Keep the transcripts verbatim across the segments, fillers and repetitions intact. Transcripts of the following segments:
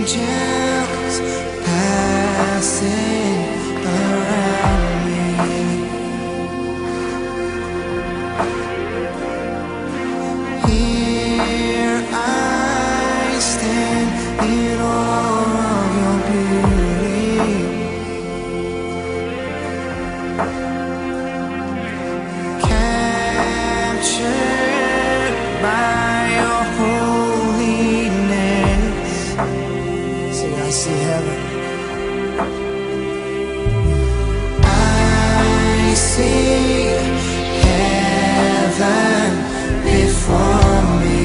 angels passing around me. Here I stand in awe of your beauty, captured by your holiness. See, I see heaven. I see heaven before me.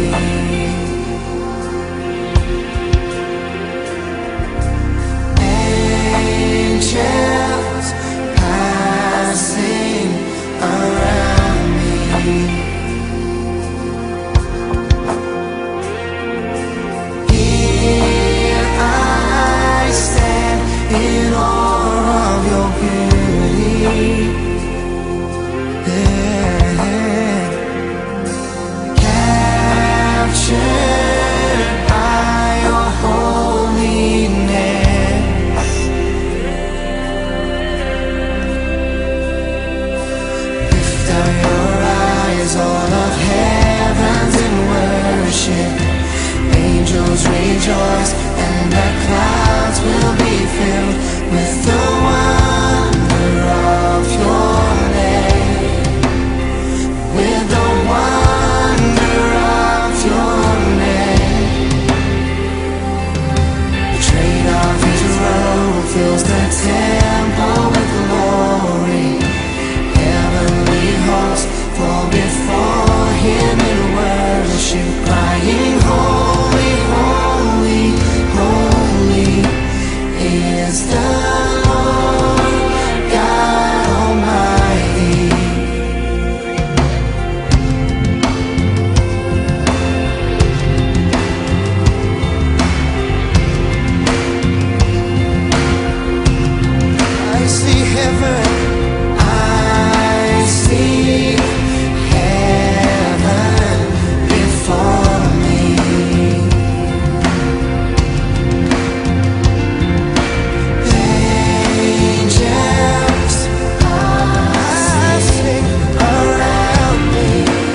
Angels passing around me. Here I stand in awe of your beauty. Yeah. Captured by your holiness. Lift up your eyes, all of heavens in worship. Angels rejoice, and the clouds will be filled with the wonder of your name. With the wonder of your name. The train of his robe fills the temple with glory. Heavenly hosts fall before him in worship, crying, holy, holy, holy is the Lord God Almighty. I see heaven, I see heaven before me. Angels passing around me.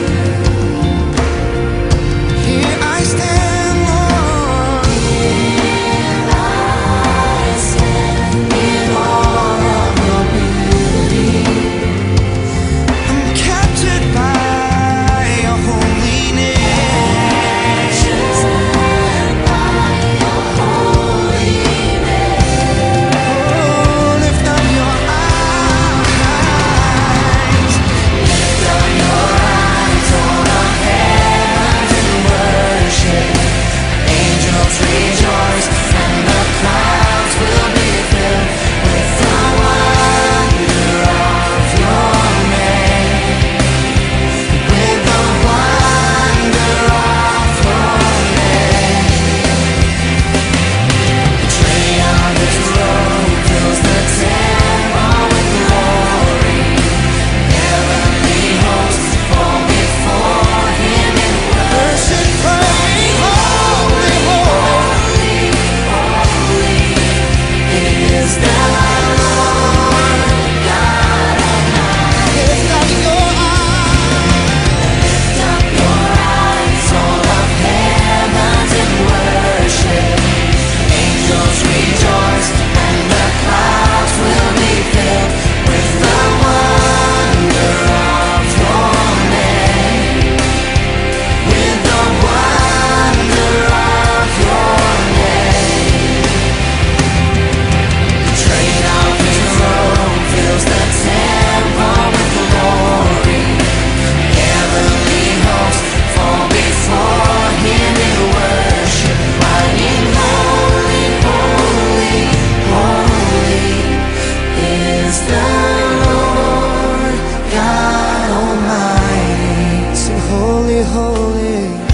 Here I stand, Lord. Here I stand in awe of your beauty. I'm captured by your holiness. Captured by your holiness. Oh, lift up your eyes. Lift up your eyes, all of heavens in worship. Angels rejoice, and the clouds will be filled with the wonder of your name. With the wonder of your name. The train of his robe fills the temple with glory. Heavenly hosts fall before him in worship, crying, holy, holy, holy is the Lord God Almighty. Lift up your eyes, lift up your eyes, all of heavens in worship. Angels rejoice, and the clouds will be filled with the wonder of your name. With the wonder of your name. The train of his robe fills the temple with glory. Heavenly hosts fall before him in worship, crying, holy, holy, holy is the Lord God Almighty. Sing, holy, holy.